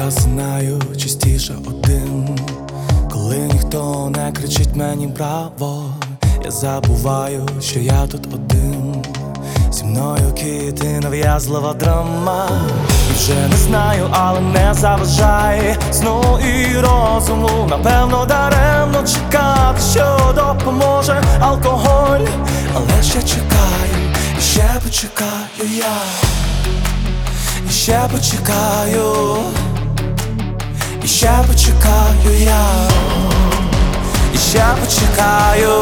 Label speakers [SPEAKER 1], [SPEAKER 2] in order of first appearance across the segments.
[SPEAKER 1] Я знаю, частіше один, коли ніхто не кричить мені браво. Я забуваю, що я тут один. Зі мною кіти, нав'язлива драма. І вже не знаю, але не заважає сну і розуму. Напевно, даремно чекати, що допоможе алкоголь. Але ще чекаю, і ще почекаю я. І ще почекаю, і ще почекаю я, і ще почекаю.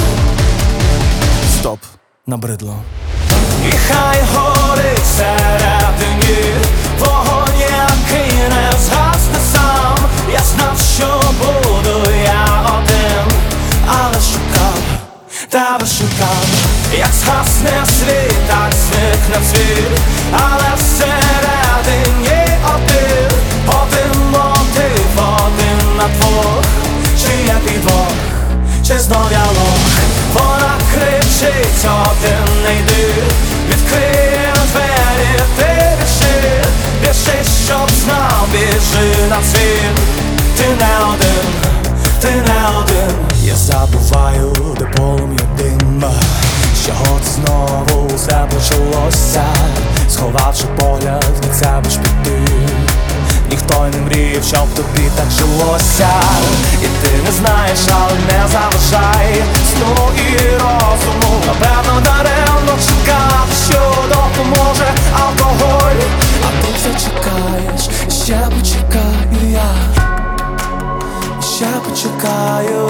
[SPEAKER 1] Стоп, набридло. І хай горить всередині вогонь, який не згасне сам. Я знав, що буду я один, але шукав, тебе шукав. Як згасне світ, так зникне світ, але всередині один, один мотив, один на двох. Чи є підвох, чи знов діалог? Вона кричить: один не йди, відкриє двері, ти біжи, біжи, щоб знав, біжи на світ. Ти не один, ти не один. Я забуваю, де полум'я дим, з чого це знову все почалося. Сховавши погляд, від себе ж піти. Ніхто й не мріяв, щоб тобі так жилося. І ти не знаєш, але не заважай сну і розуму. Напевно, даремно чекати, що допоможе алкоголь. А ти все чекаєш, і ще почекаю я, і ще почекаю,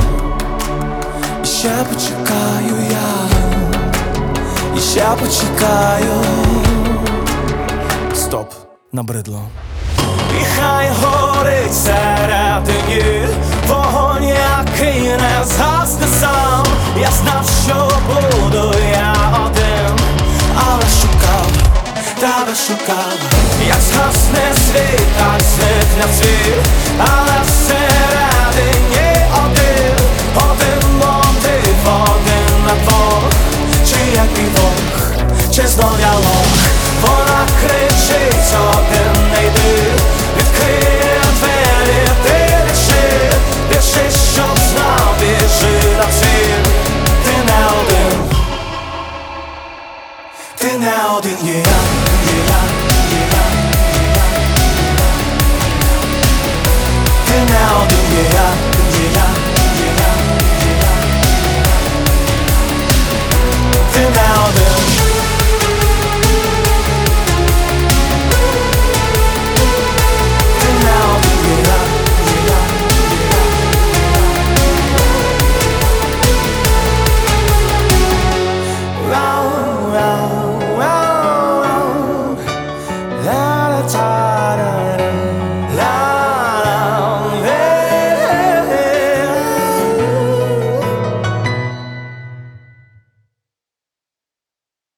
[SPEAKER 1] і ще почекаю я, і ще почекаю. Стоп, набридло. І хай горить всередині вогонь, який не згасне сам. Я знав, що буду я один, але шукав, тебе шукав. Як згасне світ, так зникне світ, але всередині один, один мотив, один на двох. Чи є підвох, чи знов діалог? Вона кричить: один не йди, відкриє двері, ти біжи, біжи, щоб знав, біжи на світ. Ти не один, ти не один є.